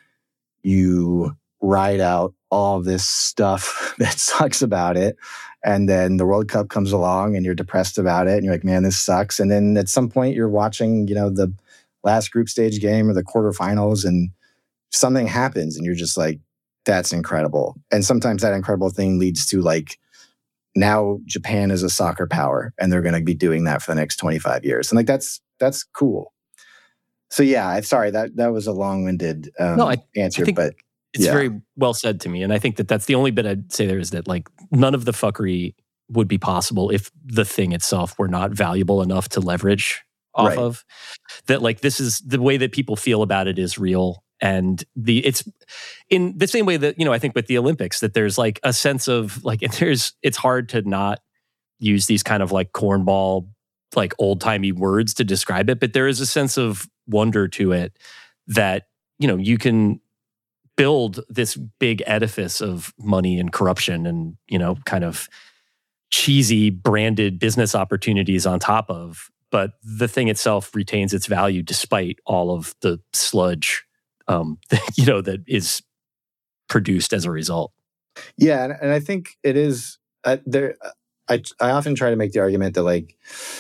you ride out all this stuff that sucks about it, and then the World Cup comes along, and you're depressed about it, and you're like, man, this sucks. And then at some point, you're watching, the last group stage game or the quarterfinals, and something happens, and you're just like, that's incredible. And sometimes that incredible thing leads to like, now Japan is a soccer power, and they're going to be doing that for the next 25 years. And like, that's cool. So yeah, I'm sorry that was a long-winded answer, but it's very well said to me. And I think that's the only bit I'd say there is that like, none of the fuckery would be possible if the thing itself were not valuable enough to leverage off of. That like, this is the way that people feel about it is real. And it's in the same way that, I think with the Olympics, that there's like a sense of like, it's hard to not use these kind of like cornball, like old-timey words to describe it, but there is a sense of wonder to it that, you can build this big edifice of money and corruption and, kind of cheesy branded business opportunities on top of. But the thing itself retains its value despite all of the sludge, that is produced as a result. Yeah, and I think it is there. I often try to make the argument that, like,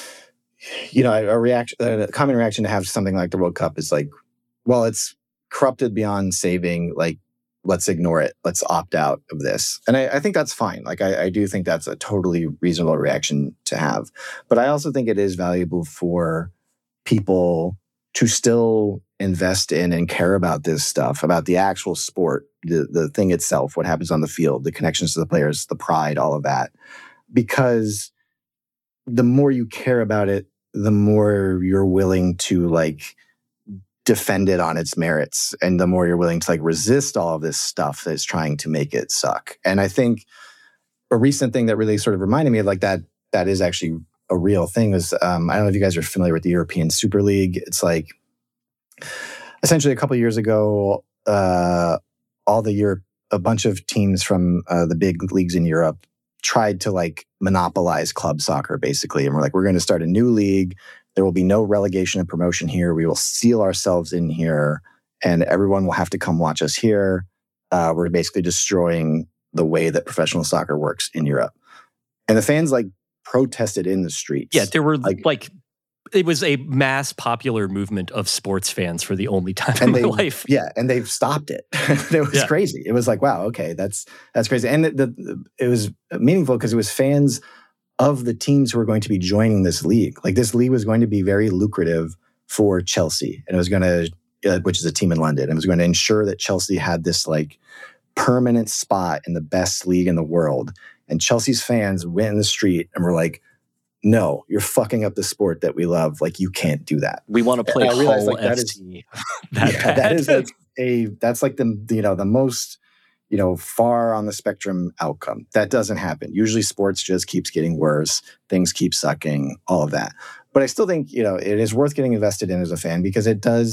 a common reaction to have something like the World Cup is like, well, it's corrupted beyond saving. Like, let's ignore it. Let's opt out of this. And I think that's fine. Like, I do think that's a totally reasonable reaction to have. But I also think it is valuable for people to still invest in and care about this stuff, about the actual sport, the thing itself, what happens on the field, the connections to the players, the pride, all of that. Because the more you care about it, the more you're willing to, like, defend it on its merits, and the more you're willing to, like, resist all of this stuff that's trying to make it suck. And I think a recent thing that really sort of reminded me of, like, that is actually a real thing is, I don't know if you guys are familiar with the European Super League. It's like, essentially a couple of years ago, a bunch of teams from the big leagues in Europe tried to, like, monopolize club soccer, basically. And we're like, we're going to start a new league. There will be no relegation and promotion here. We will seal ourselves in here, and everyone will have to come watch us here. We're basically destroying the way that professional soccer works in Europe. And the fans, like, protested in the streets. Yeah, there were like it was a mass popular movement of sports fans for the only time in my life. Yeah, and they've stopped it. It was crazy. It was like, wow, okay, that's crazy. And it was meaningful because it was fans of the teams who were going to be joining this league. Like, this league was going to be very lucrative for Chelsea, and it was going to, which is a team in London, and it was going to ensure that Chelsea had this, like, permanent spot in the best league in the world. And Chelsea's fans went in the street and were like, no, you're fucking up the sport that we love. Like, you can't do that. We want to play Hull FC. That's like the most, far on the spectrum outcome. That doesn't happen. Usually sports just keeps getting worse. Things keep sucking, all of that. But I still think, it is worth getting invested in as a fan, because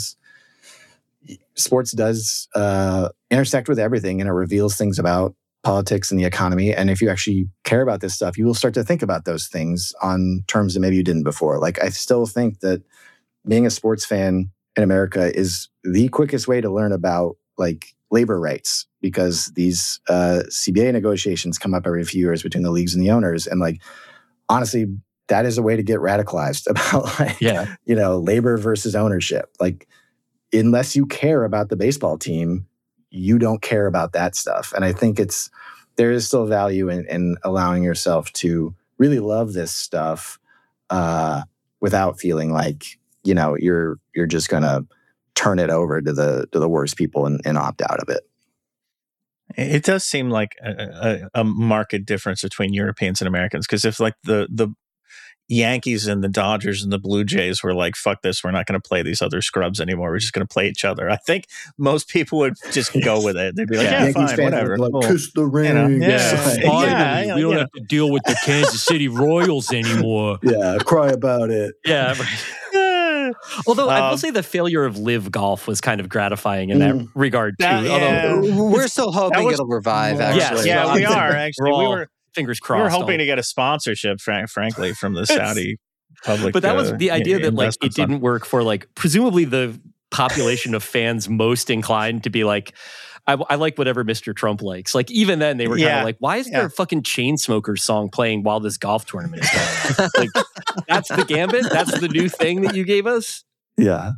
sports does intersect with everything, and it reveals things about politics and the economy. And if you actually care about this stuff, you will start to think about those things on terms that maybe you didn't before. Like, I still think that being a sports fan in America is the quickest way to learn about, like, labor rights, because these CBA negotiations come up every few years between the leagues and the owners. And, like, honestly, that is a way to get radicalized about, like, labor versus ownership. Like, unless you care about the baseball team, you don't care about that stuff. And I think there is still value in allowing yourself to really love this stuff without feeling like, you're just going to turn it over to the worst people and opt out of it. It does seem like a marked difference between Europeans and Americans, because if, like, the Yankees and the Dodgers and the Blue Jays were like, fuck this, we're not going to play these other scrubs anymore, we're just going to play each other, I think most people would just go with it. They'd be like, Yankees fine, whatever. Like, kiss the ring. We don't have to deal with the Kansas City Royals anymore. Yeah, cry about it. Yeah, right. Although I will say the failure of Live Golf was kind of gratifying in that regard too. Although we're still hoping it'll revive. Actually, yeah, we are actually. We were fingers crossed. We were hoping to get a sponsorship, frankly, from the Saudi public. But that was the idea that, like, it didn't work for, like, presumably the population of fans most inclined to be like, I like whatever Mr. Trump likes. Like, even then they were kind of like, why is there a fucking Chainsmokers song playing while this golf tournament is going on? Like, that's the gambit? That's the new thing that you gave us? Yeah.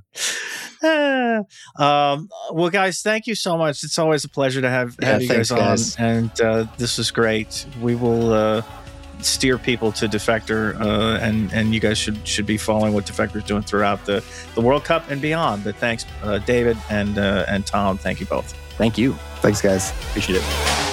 Well, guys, thank you so much. It's always a pleasure to have you guys on. And this was great. We will steer people to Defector, and you guys should be following what Defector's doing throughout the World Cup and beyond. But thanks, David and Tom. Thank you both. Thank you. Thanks, guys. Appreciate it.